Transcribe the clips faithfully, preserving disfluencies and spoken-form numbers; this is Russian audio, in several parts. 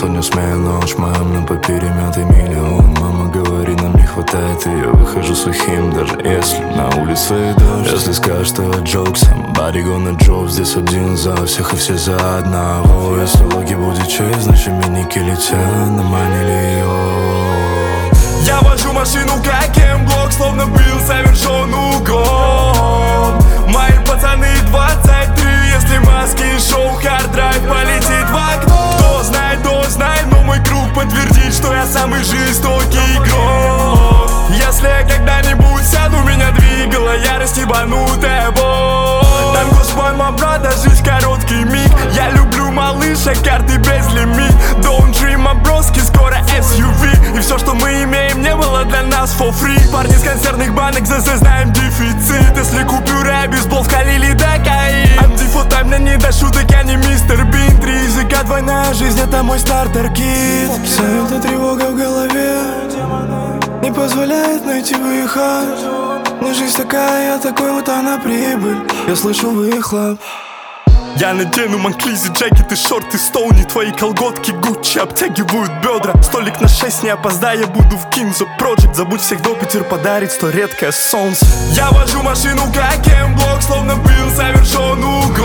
сотню смен, ночь мам, на папире мятый миллион. Мама говорит, нам не хватает, и я выхожу сухим, даже если на улице дождь. Если скажешь, что я джок, somebody gonna drop. Здесь один за всех и все за одного. Если логи будет честь, значит миники летят на манилион. Я вожу машину как М-блок, словно был совершен угон. Мои пацаны двадцать три, если маски и шоу, хард-драйв полетит в окно. Кто знает, то знает, но мой круг подтвердит, что я самый жестокий игрок. Если я когда-нибудь сяду, меня двигала ярость, ебанутая боль. Там Господь, мой брат, да жизнь короткий миг. Я люблю малыша, карты без лимит. Don't dream, my броски, скоро эс ю ви. И все, что мы имеем, не было для нас for free. Парни с консервных банок, ЗЗ знаем дефицит. Если купюры, бейсбол вкалили до каи. Антифотайм, мне не до шуток, я не мистер Бин. Три языка, двойная жизнь, это мой стартер-кит. Вся эта тревога в голове не позволяет найти выход. Но жизнь такая, такой вот она прибыль. Я слышу выхлоп. Я надену манклизи, джекеты, шорты, стоуни. Твои колготки Гуччи обтягивают бедра. Столик на шесть, не опоздай, я буду в Кинзо Project. Забудь всех, до Питер подарит сто редкое солнце. Я вожу машину как М-блок, словно был совершен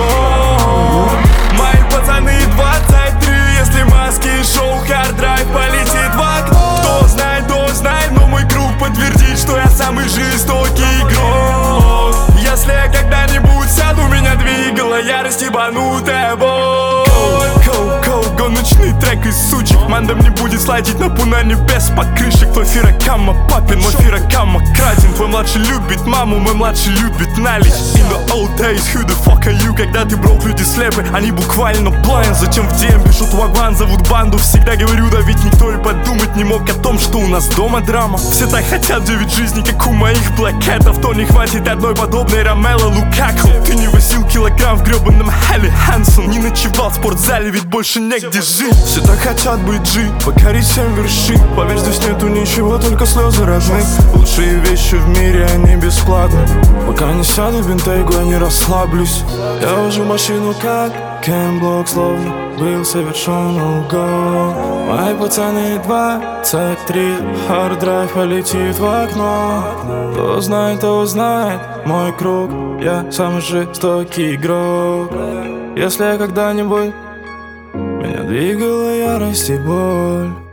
угон. Мои пацаны двадцать три, если маски и шоу, хард-драйв полетит в окно. Кто знает, то знает, но мой круг подтвердит, что я самый жестокий игрок. Если я когда-нибудь сяду, меня двигала ярость, ебанутая боль. Go, go, go, ночный трек из сучек. Мандам не будет слайдить на пунане без покрышек. Твой фирокамма папин, мой фирокамма краден. Твой младший любит маму, мой младший любит налить. In the old days, who the fuck are you? Когда ты брок, люди слепы, они буквально blind. Зачем в ди эм пишут вагван, зовут банду? Всегда говорю, да ведь никто и подумать не мог о том, что у нас дома драма. Все так хотят девять жизней, как у моих блэкетов. То не хватит одной подобной Ромело Лукаку. Ты не возил килограмм в гребаном Хелли Хэнсон. Не ночевал в спортзале, ведь больше негде жить. Все так хотят быть G, покорить семь вершин. Поверь, здесь нету ничего, только слезы родных. Лучшие вещи в мире, они бесплатны. Пока не сяду в бентейгу, я не расслаблюсь. Я вожу машину как М-блок, словно был совершен угон. Мои пацаны двадцать три, хард-драйв полетит в окно. Кто знает, то знает мой круг, я самый жестокий игрок. Если я когда-нибудь, меня двигала ярость и боль.